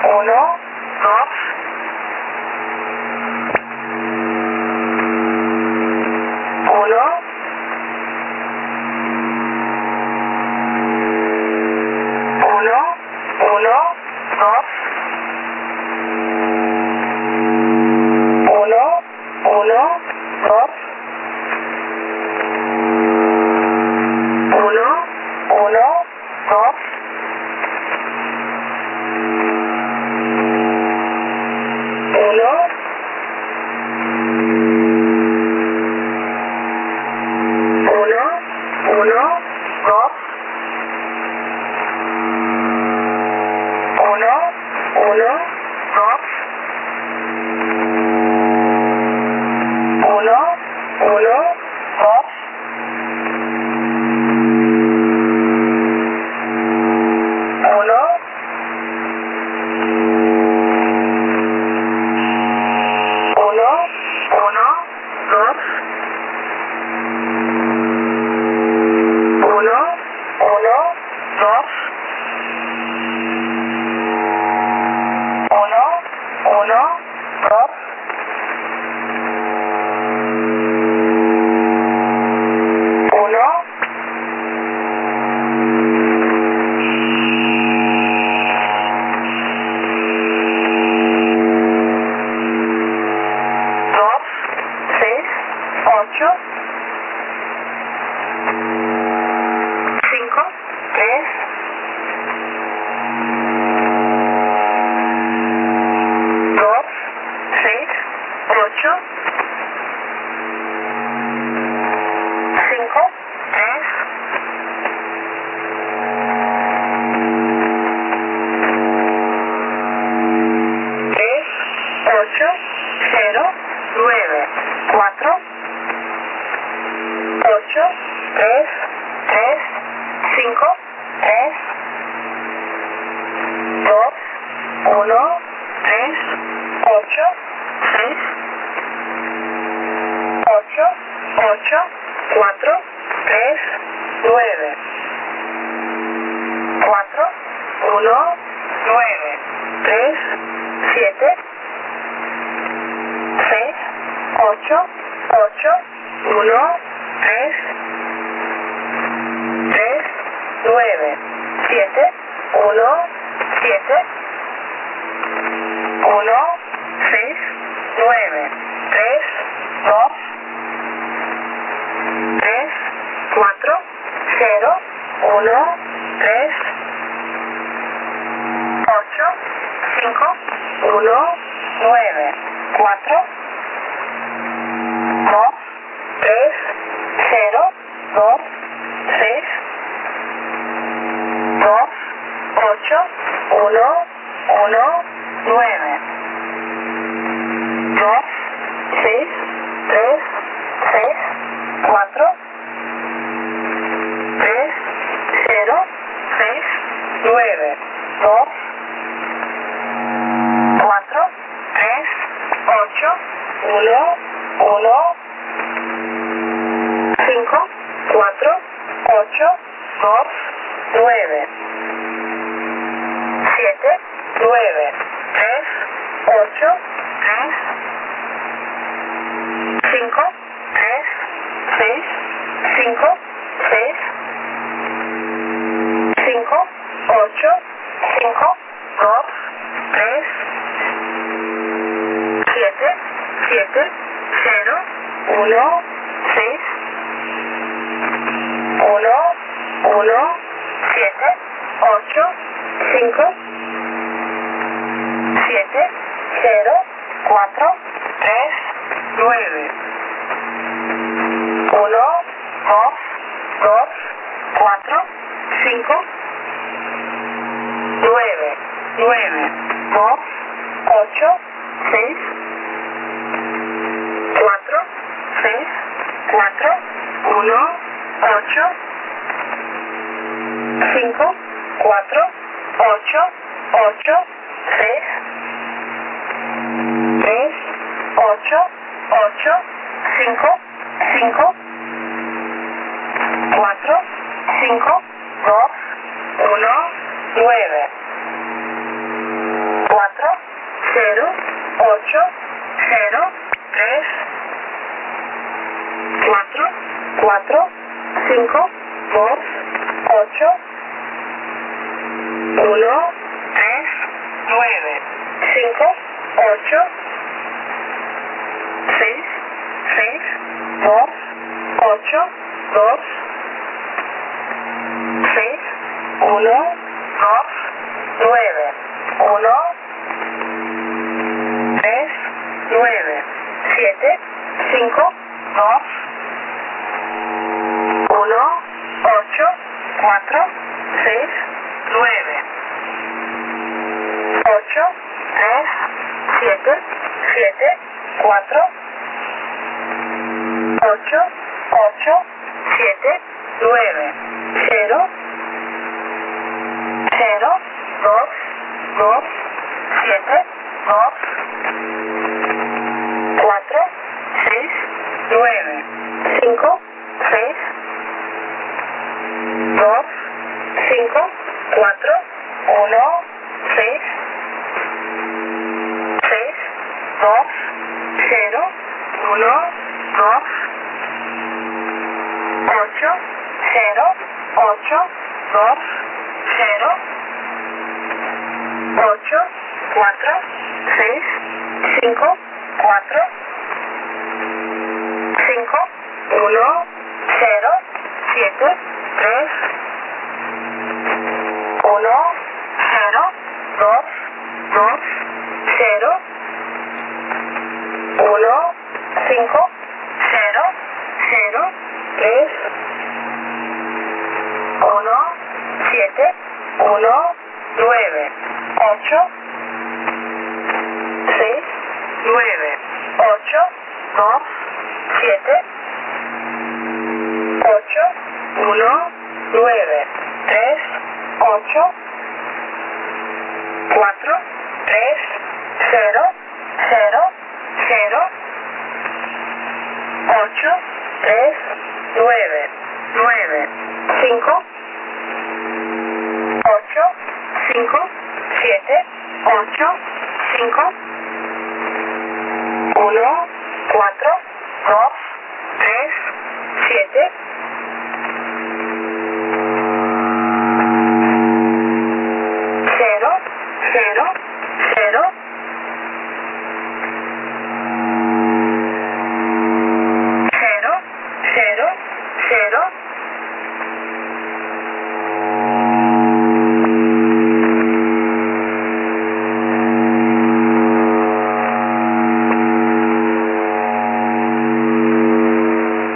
1, 2. 1. 1, 1, 2. 1, 1, 2. 1, 1, 2. 1. 1, 1, 2. 1, 1, 2. 1, 1, 2. 1. 1, 1, 2. 1, 1, 2. 1, 1, 2. 1. 2, 6, 8, 5, 3, 2, 6, 8, 5, 3, 3, 8, 0, 9, 4, 8, 3, 3, 5, 3, 2, 1, 3, 8, 6, 8, 8, 4, 3, 9, 4, 1, 9, 3, 7, 6, 8, 8, 1, 3, 3, 9, 7, 1, 7, 1, 6, 9, 3, 2, 3, 4, 0, 1, 3, 8, 5, 1, 9, 4, 2, 3, 0, 2, 6, 2, 8, 1, 1, 9, 2, 6, 3, 6, 4, 3, 0, 6, 9, 2, 4, 3, 8, 1, 1, 5, 4, 8, 2, 9, 7, 9, 3, 8, 3, 5, 3, 6, 5, 6, 5, 8, 5, 2, 3, 7, 7, 0, 1, 6, 1, 1, 7, 8, 5, 7, 0, 4, 3, 9, 1, 2, 2, 4, 5, 9, 9, 2, 8, 6, 4, 6, 4, 1, 8, 5, 4, 8, 8, 6, 3, 8, 8, 5, 5, 4, 5, 2, 1, 9, 4, 0, 8, 0, 3, 4, 4, 5, 2, 8, 1, 3, 9, 5, 8, 6, 6, 2, 8, 2, 6, 1, 2, 9, 1, 3, 9, 7, 5, 2, 1, 8, 4, 6, 9, 8, 3, 7, 7, 4, 8, 8, 7, 9, 0, 0, 2, 2, 7, 2, 4, 6, 9, 5, 6, 2, 5, 4, 1, 6, 6, 2, 0, 1, 2, 8, 0, 8, 2, 0, 8, 4, 6, 5, 4, 5, 1, 0, 7, 3, 1, 0, 2, 2, 0, 1, 5, 0, 0, 3, 1, 7, 1, 9, 8, 6, 9, 8, 2, 7, 8, 1, 9, 3, 8, 4, 3, 0, 0, 0, 8, 3, 9, 9, 5, 8, 5, 7, 8, 5, 1, 4, 2, 3, 7,